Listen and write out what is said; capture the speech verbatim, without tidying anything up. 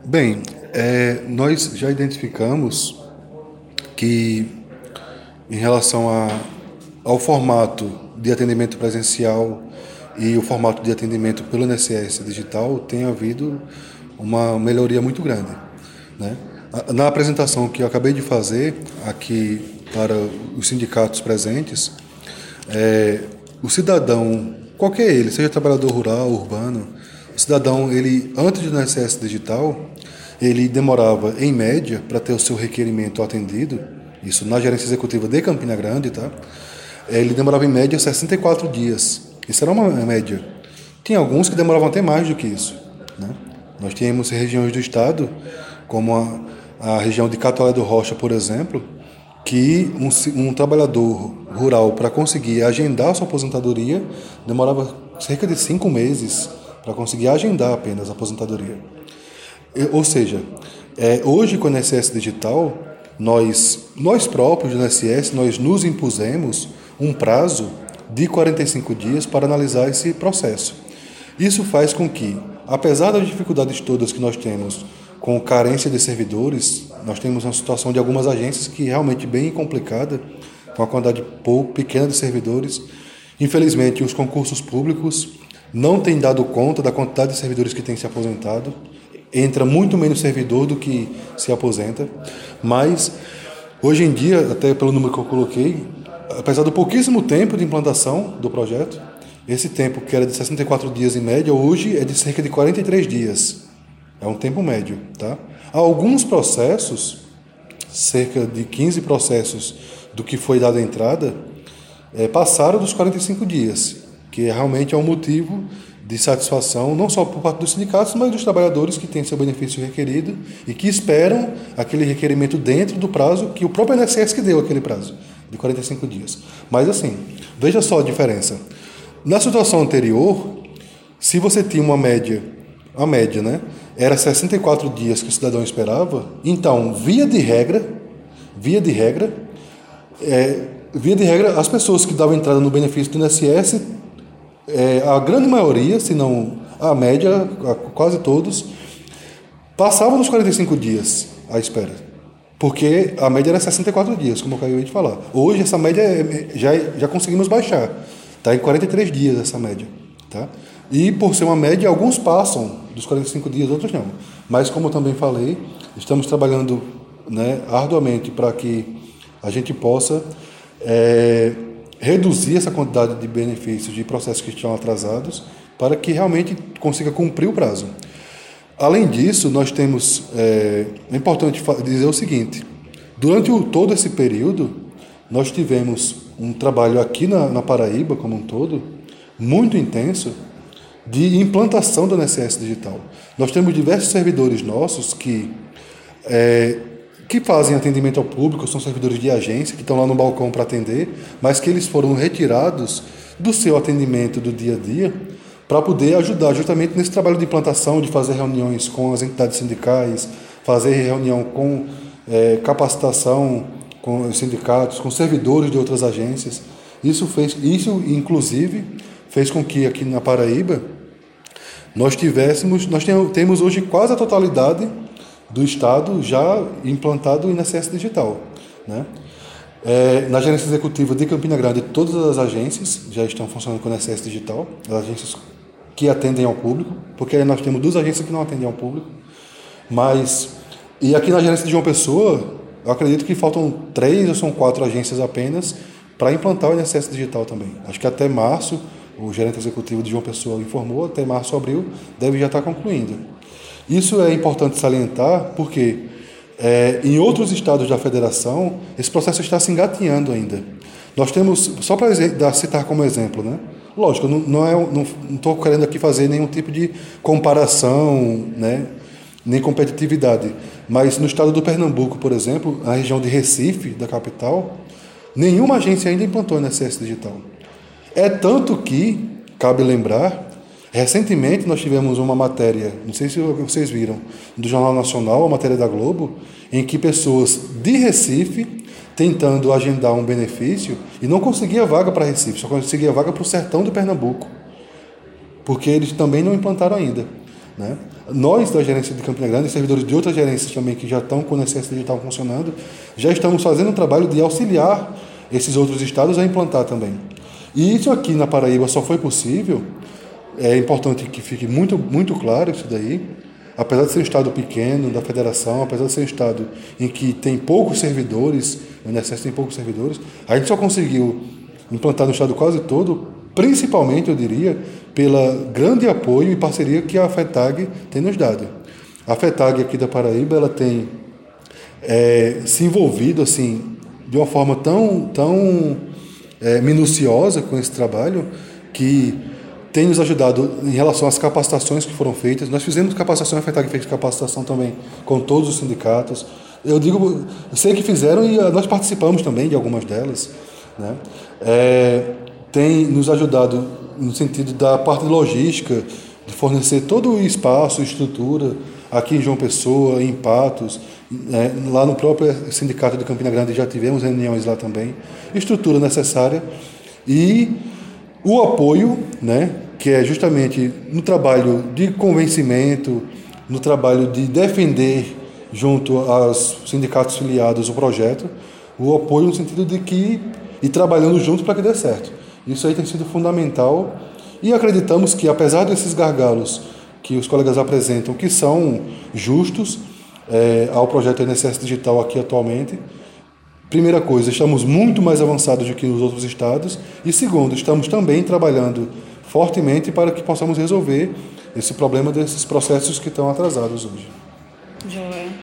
Bem, é, nós já identificamos que, em relação a, ao formato de atendimento presencial e o formato de atendimento pelo I N S S digital, tem havido uma melhoria muito grande, né? A- Na apresentação que eu acabei de fazer aqui para os sindicatos presentes, é, o cidadão, qualquer ele, seja trabalhador rural, urbano, o cidadão, ele, antes do I N S S digital, ele demorava, em média, para ter o seu requerimento atendido, isso na gerência executiva de Campina Grande, tá? Ele demorava, em média, sessenta e quatro dias. Isso era uma média. Tinha alguns que demoravam até mais do que isso, né? Nós tínhamos regiões do estado, como a, a região de Catolé do Rocha, por exemplo, que um, ci- um trabalhador rural, para conseguir agendar a sua aposentadoria, demorava cerca de cinco meses para conseguir agendar apenas a aposentadoria. E- Ou seja, é, hoje com o I N S S digital, nós, nós próprios do I N S S, nós nos impusemos um prazo de quarenta e cinco dias para analisar esse processo. Isso faz com que, apesar das dificuldades todas que nós temos com carência de servidores, nós temos uma situação de algumas agências que é realmente bem complicada, com a quantidade pouco, pequena de servidores. Infelizmente, os concursos públicos não têm dado conta da quantidade de servidores que têm se aposentado. Entra muito menos servidor do que se aposenta. Mas, hoje em dia, até pelo número que eu coloquei, apesar do pouquíssimo tempo de implantação do projeto, esse tempo que era de sessenta e quatro dias em média, hoje é de cerca de quarenta e três dias. É um tempo médio, tá? Há alguns processos, cerca de quinze processos do que foi dado a entrada, eh, passaram dos quarenta e cinco dias, que realmente é um motivo de satisfação, não só por parte dos sindicatos, mas dos trabalhadores que têm seu benefício requerido e que esperam aquele requerimento dentro do prazo que o próprio I N S S que deu aquele prazo, de quarenta e cinco dias. Mas assim, veja só a diferença. Na situação anterior, se você tinha uma média, a média, né? Era sessenta e quatro dias que o cidadão esperava, então, via de regra, via de regra, é, via de regra, as pessoas que davam entrada no benefício do I N S S, é, a grande maioria, se não a média, a- quase todos, passavam dos quarenta e cinco dias à espera. Porque a média era sessenta e quatro dias, como eu acabei de falar. Hoje essa média é- já, já conseguimos baixar. Está em quarenta e três dias essa média. Tá? E por ser uma média, alguns passam dos quarenta e cinco dias, outros não. Mas como eu também falei, estamos trabalhando, né, arduamente para que a gente possa é, reduzir essa quantidade de benefícios de processos que estão atrasados para que realmente consiga cumprir o prazo. Além disso, nós temos, é, é importante fa- dizer o seguinte, durante o, todo esse período, nós tivemos um trabalho aqui na, na Paraíba, como um todo, muito intenso, de implantação do I N S S digital. Nós temos diversos servidores nossos que, é, que fazem atendimento ao público, são servidores de agência, que estão lá no balcão para atender, mas que eles foram retirados do seu atendimento do dia a dia para poder ajudar justamente nesse trabalho de implantação, de fazer reuniões com as entidades sindicais, fazer reunião com é, capacitação com os sindicatos, com servidores de outras agências. Isso fez, isso inclusive fez com que aqui na Paraíba nós tivéssemos, nós temos hoje quase a totalidade do estado já implantado o I N S S digital, né? É, na gerência executiva de Campina Grande, todas as agências já estão funcionando com o I N S S digital, as agências que atendem ao público, porque aí nós temos duas agências que não atendem ao público, mas, e aqui na gerência de João Pessoa, eu acredito que faltam três ou são quatro agências apenas para implantar o I N S S digital também. Acho que até março, o gerente executivo de João Pessoa informou, até março, abril, deve já estar concluindo. Isso é importante salientar porque é, em outros estados da federação, esse processo está se engatinhando ainda. Nós temos, só para citar como exemplo, né? Lógico, não, não é, não estou querendo aqui fazer nenhum tipo de comparação, né? Nem competitividade, mas no estado do Pernambuco, por exemplo, na região de Recife, da capital, nenhuma agência ainda implantou o I N S S digital. É tanto que, cabe lembrar, recentemente nós tivemos uma matéria, não sei se vocês viram, do Jornal Nacional, a matéria da Globo, em que pessoas de Recife, tentando agendar um benefício, e não conseguia vaga para Recife, só conseguia vaga para o sertão do Pernambuco, porque eles também não implantaram ainda, né? Nós, da gerência de Campina Grande, e servidores de outras gerências também que já estão com o I N S S digital funcionando, já estamos fazendo um trabalho de auxiliar esses outros estados a implantar também. E isso aqui na Paraíba só foi possível, é importante que fique muito, muito claro isso daí, apesar de ser um estado pequeno da federação, apesar de ser um estado em que tem poucos servidores, o I N S S tem poucos servidores, a gente só conseguiu implantar no estado quase todo, principalmente, eu diria, pela grande apoio e parceria que a FETAG tem nos dado. A FETAG aqui da Paraíba, ela tem é, se envolvido assim, de uma forma tão, tão é, minuciosa com esse trabalho, que tem nos ajudado em relação às capacitações que foram feitas. Nós fizemos capacitação, a FETAG fez capacitação também com todos os sindicatos. Eu digo, eu sei que fizeram e nós participamos também de algumas delas, né? É, tem nos ajudado no sentido da parte logística, de fornecer todo o espaço, estrutura, aqui em João Pessoa, em Patos, é, lá no próprio sindicato de Campina Grande já tivemos reuniões lá também, estrutura necessária e o apoio, né, que é justamente no trabalho de convencimento, no trabalho de defender junto aos sindicatos filiados o projeto, o apoio no sentido de que, e trabalhando juntos para que dê certo. Isso aí tem sido fundamental e acreditamos que, apesar desses gargalos que os colegas apresentam, que são justos é, ao projeto I N S S Digital aqui atualmente, primeira coisa, estamos muito mais avançados do que nos outros estados e, segundo, estamos também trabalhando fortemente para que possamos resolver esse problema desses processos que estão atrasados hoje. Joia.